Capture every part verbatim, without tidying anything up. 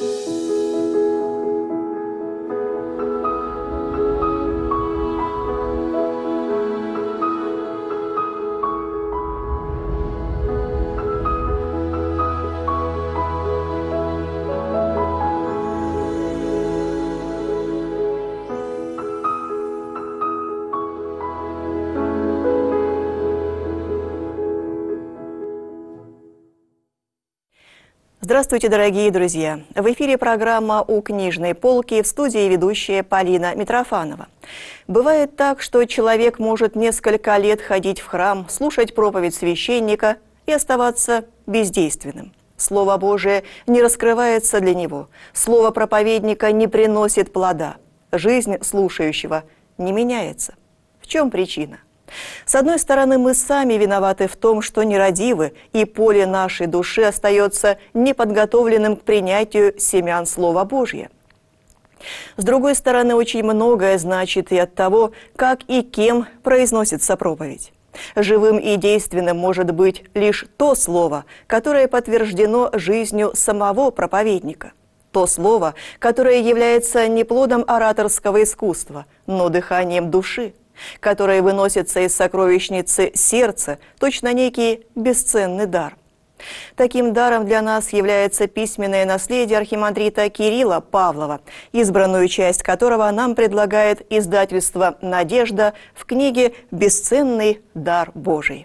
Здравствуйте, дорогие друзья! В эфире программа «У книжной полки», в студии ведущая Полина Митрофанова. Бывает так, что человек может несколько лет ходить в храм, слушать проповедь священника и оставаться бездейственным. Слово Божие не раскрывается для него, слово проповедника не приносит плода, жизнь слушающего не меняется. В чем причина? С одной стороны, мы сами виноваты в том, что нерадивы, и поле нашей души остается неподготовленным к принятию семян Слова Божьего. С другой стороны, очень многое значит и от того, как и кем произносится проповедь. Живым и действенным может быть лишь то слово, которое подтверждено жизнью самого проповедника. То слово, которое является не плодом ораторского искусства, но дыханием души, которое выносится из сокровищницы сердца, точно некий бесценный дар. Таким даром для нас является письменное наследие архимандрита Кирилла Павлова, избранную часть которого нам предлагает издательство «Надежда» в книге «Бесценный дар Божий».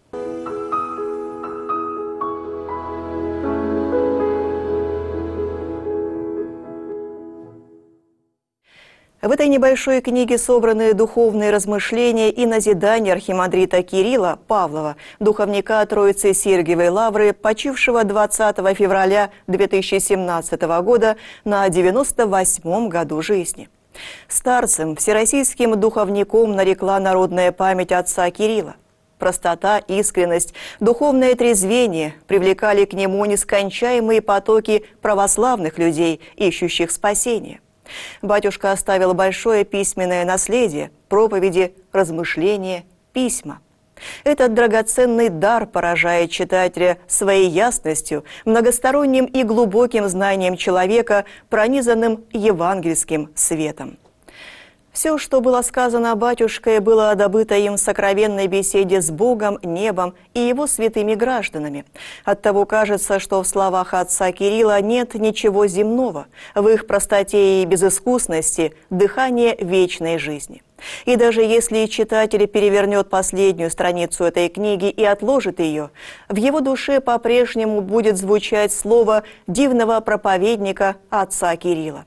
В этой небольшой книге собраны духовные размышления и назидания архимандрита Кирилла Павлова, духовника Троицы Сергиевой Лавры, почившего двадцатого февраля две тысячи семнадцатого года на девяносто восьмом году жизни. Старцем, всероссийским духовником нарекла народная память отца Кирилла. Простота, искренность, духовное трезвение привлекали к нему нескончаемые потоки православных людей, ищущих спасения. Батюшка оставил большое письменное наследие, проповеди, размышления, письма. Этот драгоценный дар поражает читателя своей ясностью, многосторонним и глубоким знанием человека, пронизанным евангельским светом. Все, что было сказано батюшкой, было добыто им в сокровенной беседе с Богом, небом и его святыми гражданами. Оттого кажется, что в словах отца Кирилла нет ничего земного, в их простоте и безыскусности дыхание вечной жизни. И даже если читатель перевернет последнюю страницу этой книги и отложит ее, в его душе по-прежнему будет звучать слово дивного проповедника отца Кирилла.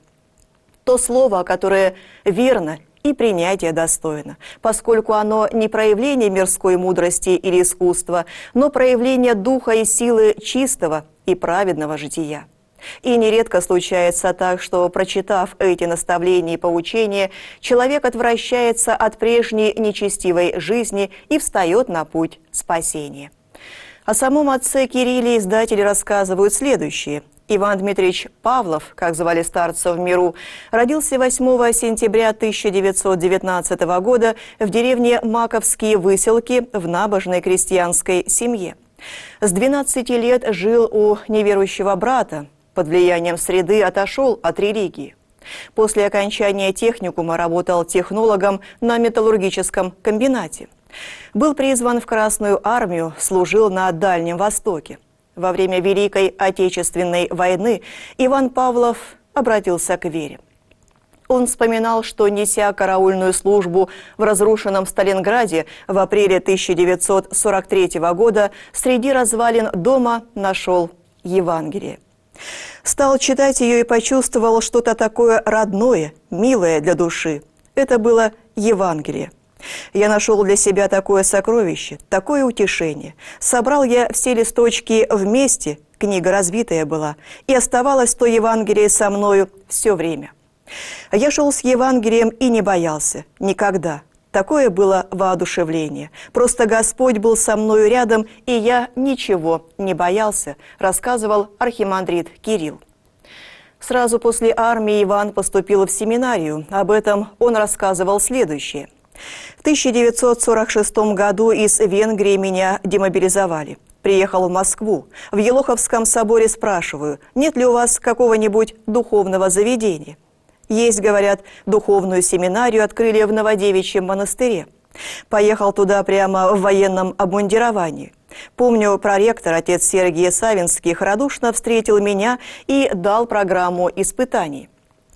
То слово, которое верно и принятия достойно, поскольку оно не проявление мирской мудрости или искусства, но проявление духа и силы чистого и праведного жития. И нередко случается так, что, прочитав эти наставления и поучения, человек отвращается от прежней нечестивой жизни и встает на путь спасения. О самом отце Кирилле издатели рассказывают следующее. Иван Дмитриевич Павлов, как звали старца в миру, родился восьмого сентября тысяча девятьсот девятнадцатого года в деревне Маковские Выселки в набожной крестьянской семье. С двенадцати лет жил у неверующего брата, под влиянием среды отошел от религии. После окончания техникума работал технологом на металлургическом комбинате. Был призван в Красную армию, служил на Дальнем Востоке. Во время Великой Отечественной войны Иван Павлов обратился к вере. Он вспоминал, что, неся караульную службу в разрушенном Сталинграде в апреле тысяча девятьсот сорок третьего года, среди развалин дома нашел Евангелие. Стал читать ее и почувствовал что-то такое родное, милое для души. Это было Евангелие. Я нашел для себя такое сокровище, такое утешение. Собрал я все листочки вместе, книга разбитая была, и оставалось то Евангелие со мною все время. Я шел с Евангелием и не боялся, никогда. Такое было воодушевление. Просто Господь был со мною рядом, и я ничего не боялся, рассказывал архимандрит Кирилл. Сразу после армии Иван поступил в семинарию. Об этом он рассказывал следующее. В тысяча девятьсот сорок шестом году из Венгрии меня демобилизовали. Приехал в Москву. В Елоховском соборе спрашиваю, нет ли у вас какого-нибудь духовного заведения. Есть, говорят, духовную семинарию открыли в Новодевичьем монастыре. Поехал туда прямо в военном обмундировании. Помню, проректор, отец Сергий Савинский, радушно встретил меня и дал программу испытаний.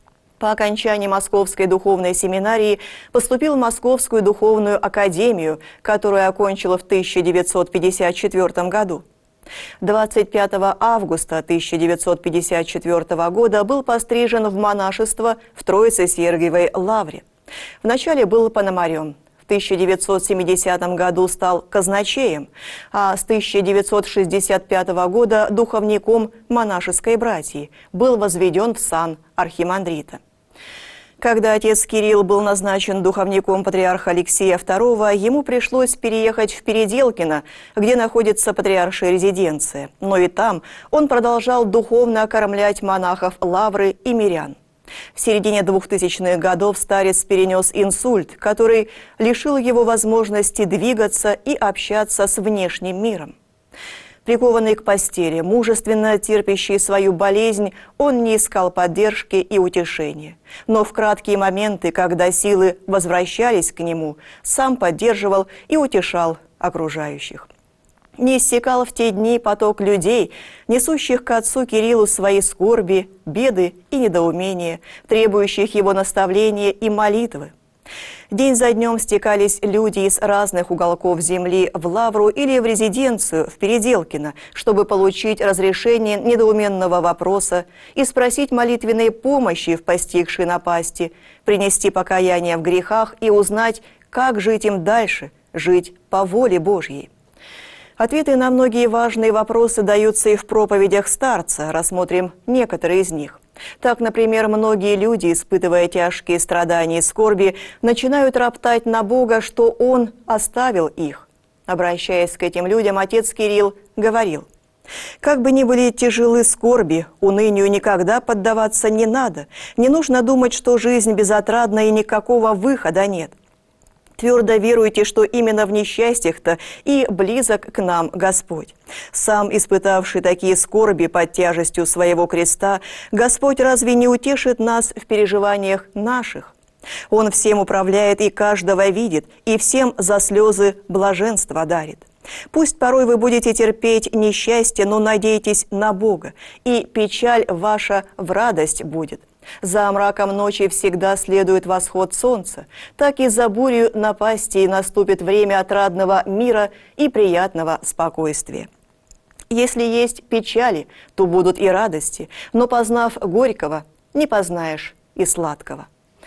По окончании Московской духовной семинарии поступил в Московскую духовную академию, которую окончил в тысяча девятьсот пятьдесят четвёртом году. двадцать пятого августа тысяча девятьсот пятьдесят четвёртого года был пострижен в монашество в Троице-Сергиевой лавре. Вначале был пономарем. В тысяча девятьсот семидесятом году стал казначеем, а с тысяча девятьсот шестьдесят пятого года духовником монашеской братьи, был возведен в сан архимандрита. Когда отец Кирилл был назначен духовником патриарха Алексея второго, ему пришлось переехать в Переделкино, где находится патриаршая резиденция. Но и там он продолжал духовно окормлять монахов лавры и мирян. В середине двухтысячных годов старец перенес инсульт, который лишил его возможности двигаться и общаться с внешним миром. Прикованный к постели, мужественно терпящий свою болезнь, он не искал поддержки и утешения. Но в краткие моменты, когда силы возвращались к нему, сам поддерживал и утешал окружающих. Не иссякал в те дни поток людей, несущих к отцу Кириллу свои скорби, беды и недоумения, требующих его наставления и молитвы. День за днем стекались люди из разных уголков земли в лавру или в резиденцию в Переделкино, чтобы получить разрешение недоуменного вопроса и спросить молитвенной помощи в постигшей напасти, принести покаяние в грехах и узнать, как жить им дальше, жить по воле Божьей. Ответы на многие важные вопросы даются и в проповедях старца, рассмотрим некоторые из них. Так, например, многие люди, испытывая тяжкие страдания и скорби, начинают роптать на Бога, что Он оставил их. Обращаясь к этим людям, отец Кирилл говорил: «Как бы ни были тяжелы скорби, унынию никогда поддаваться не надо. Не нужно думать, что жизнь безотрадна и никакого выхода нет. Твердо веруйте, что именно в несчастьях-то и близок к нам Господь. Сам испытавший такие скорби под тяжестью своего креста, Господь разве не утешит нас в переживаниях наших? Он всем управляет и каждого видит, и всем за слезы блаженства дарит. Пусть порой вы будете терпеть несчастье, но надейтесь на Бога, и печаль ваша в радость будет. За мраком ночи всегда следует восход солнца, так и за бурью напасти наступит время отрадного мира и приятного спокойствия. Если есть печали, то будут и радости, но познав горького, не познаешь и сладкого».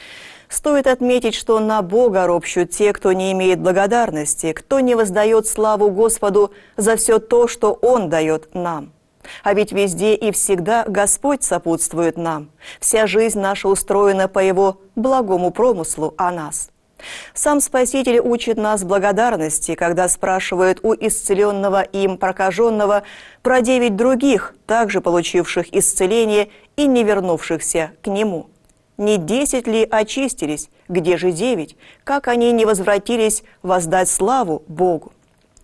Стоит отметить, что на Бога ропщут те, кто не имеет благодарности, кто не воздает славу Господу за все то, что Он дает нам. А ведь везде и всегда Господь сопутствует нам. Вся жизнь наша устроена по Его благому промыслу о нас. Сам Спаситель учит нас благодарности, когда спрашивает у исцеленного им прокаженного про девять других, также получивших исцеление и не вернувшихся к Нему. Не десять ли очистились, где же девять? Как они не возвратились воздать славу Богу?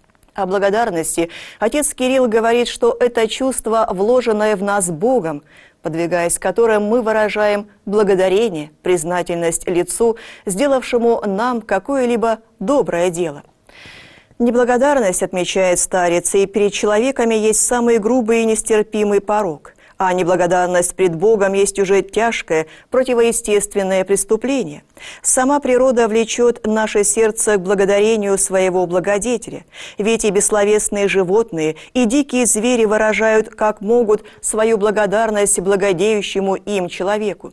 О благодарности отец Кирилл говорит, что это чувство, вложенное в нас Богом, подвигаясь которым мы выражаем благодарение, признательность лицу, сделавшему нам какое-либо доброе дело. Неблагодарность, отмечает старец, и перед человеками есть самый грубый и нестерпимый порок. А неблагодарность пред Богом есть уже тяжкое, противоестественное преступление. Сама природа влечет наше сердце к благодарению своего благодетеля. Ведь и бессловесные животные, и дикие звери выражают, как могут, свою благодарность благодеющему им человеку.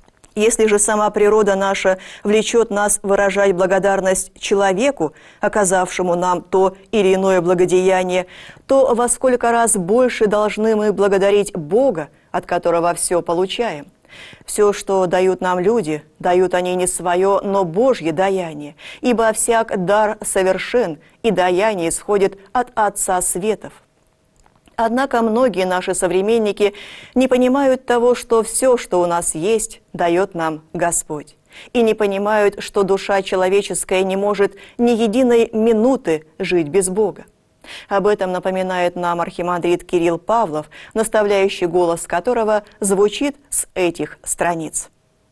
Если же сама природа наша влечет нас выражать благодарность человеку, оказавшему нам то или иное благодеяние, то во сколько раз больше должны мы благодарить Бога, от которого все получаем. Все, что дают нам люди, дают они не свое, но Божье даяние, ибо всяк дар совершен, и даяние исходит от Отца Светов. Однако многие наши современники не понимают того, что все, что у нас есть, дает нам Господь. И не понимают, что душа человеческая не может ни единой минуты жить без Бога. Об этом напоминает нам архимандрит Кирилл Павлов, наставляющий голос которого звучит с этих страниц.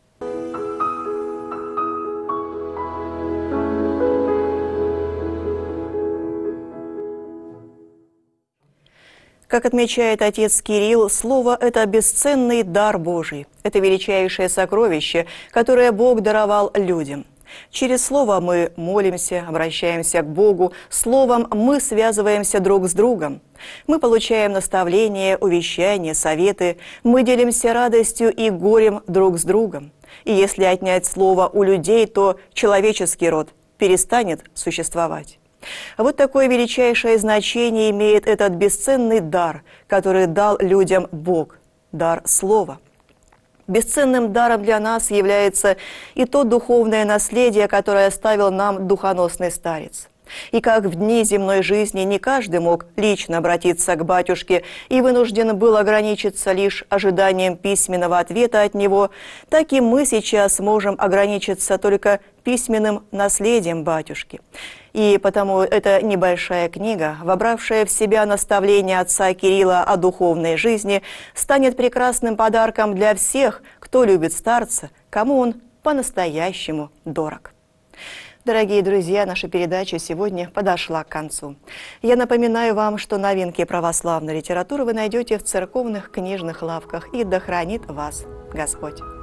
Как отмечает отец Кирилл, слово – это бесценный дар Божий. Это величайшее сокровище, которое Бог даровал людям. Через слово мы молимся, обращаемся к Богу, словом мы связываемся друг с другом. Мы получаем наставления, увещания, советы, мы делимся радостью и горем друг с другом. И если отнять слово у людей, то человеческий род перестанет существовать. Вот такое величайшее значение имеет этот бесценный дар, который дал людям Бог – дар слова. Бесценным даром для нас является и то духовное наследие, которое оставил нам духоносный старец. И как в дни земной жизни не каждый мог лично обратиться к батюшке и вынужден был ограничиться лишь ожиданием письменного ответа от него, так и мы сейчас можем ограничиться только письменным наследием батюшки. И потому эта небольшая книга, вобравшая в себя наставления отца Кирилла о духовной жизни, станет прекрасным подарком для всех, кто любит старца, кому он по-настоящему дорог. Дорогие друзья, наша передача сегодня подошла к концу. Я напоминаю вам, что новинки православной литературы вы найдете в церковных книжных лавках. И да хранит вас Господь!